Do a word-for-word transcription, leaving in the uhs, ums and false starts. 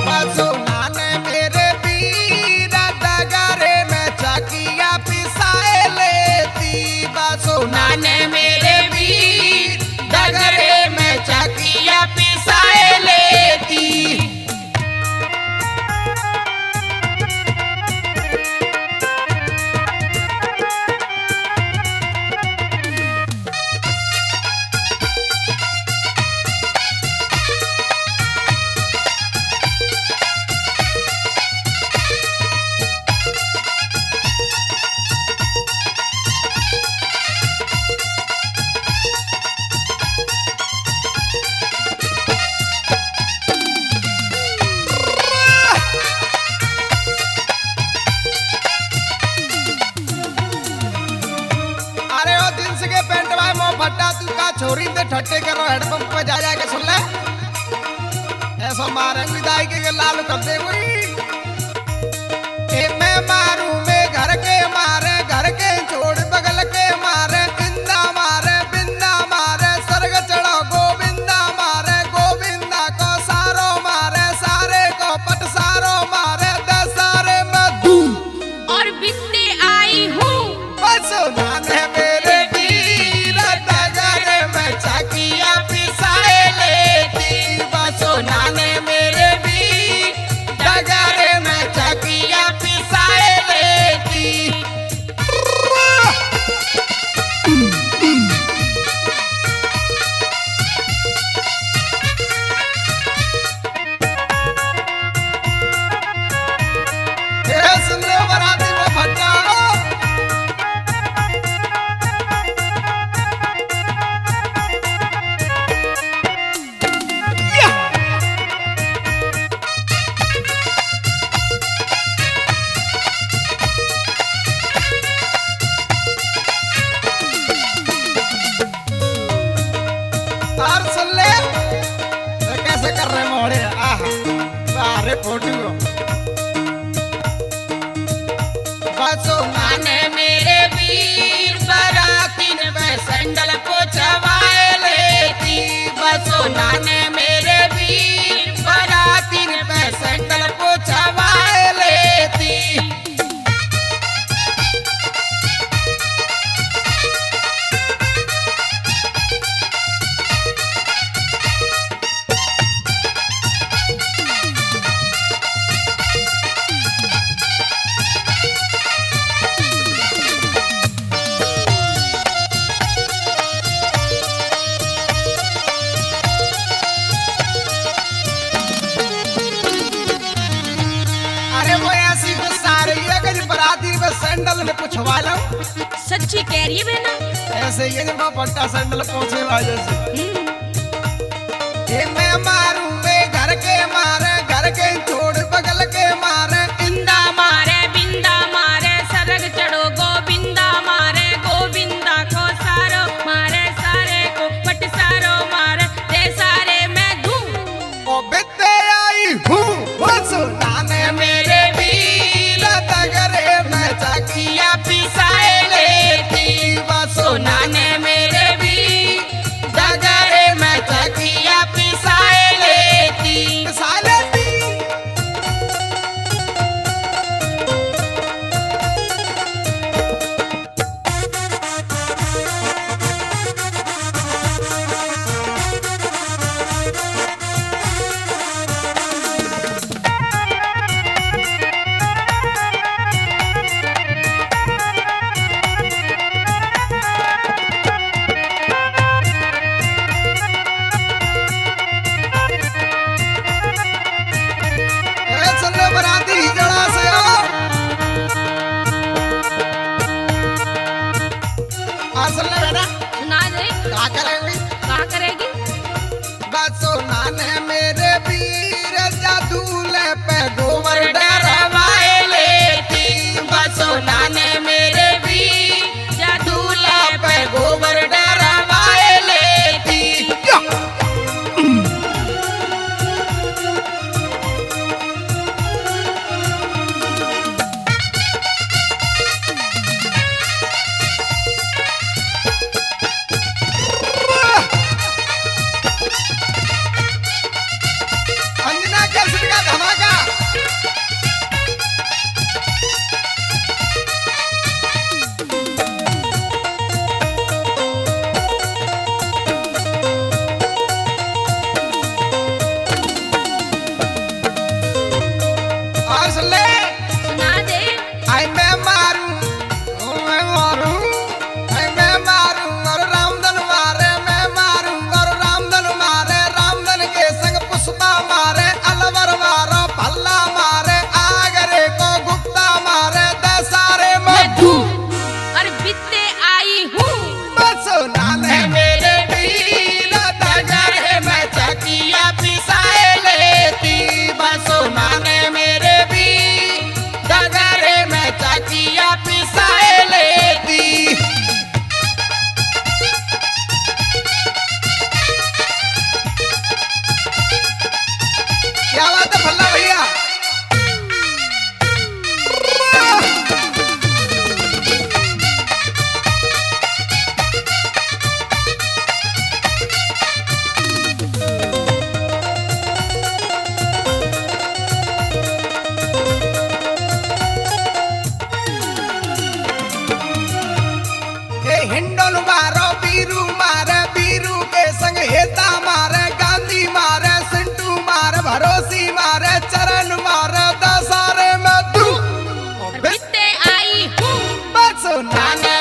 बसो नाने मेरे वीर डगरे में चकिया पिसाए लेती बसो नाने मेरे वीर डगरे में चकिया पिसाए लेती। फट्टा तू का छोरी दे ठट्टे करो हेडपंप पे जा जाके सुन ले ऐसा मारे विदाई के लाल कर दे कोई ए मैं मारू मैं घर के मारे घर के छोड़ बगल के मारे बिंदा मारे बिंदा मारे स्वर्ग चढ़ो गोविंदा मारे गोविंदा को सारो मारे सारे को पट सारो मारे दस सारे मैं दूं और बिंदे आई हूँ बस नाने मेरे चकिया पिसाए लेती बसो नाने मेरे वीर डगरे में चकिया पिसाए लेती। सुन लो बराती वो फट्टा सुन ले कैसे कर रहे मोड़े आह फोटो बसो नाने मेरे वीर बरातीन में सैंडल पोछवाए लेती बसो नाने मेरे वीर बरातीन में सैंडल पोछवाए लेती। सैंडल में पूछवा लो सच्ची कह रही है बहना ऐसे ये जब पट्टा सैंडल पहुंचे वाले से ये मैं मारूं मैं घर के मारे घर के छोड़ बगल के मारे बिंदा मारे बिंदा मारे सरग चढ़ो गोविंदा मारे गोविंदा को सारो मारे सारे को पट सारो मारे ते सारे मैं दूं ओ बिते आई हूँ बस नाने मेरे वीर डगरे में चकिया पिसाए लेती बसो नाने मेरे वीर डगरे में चकिया पिसाए लेती। तुम्हारे चरण मारे दसारे में तू बीते आई हूँ बस नाने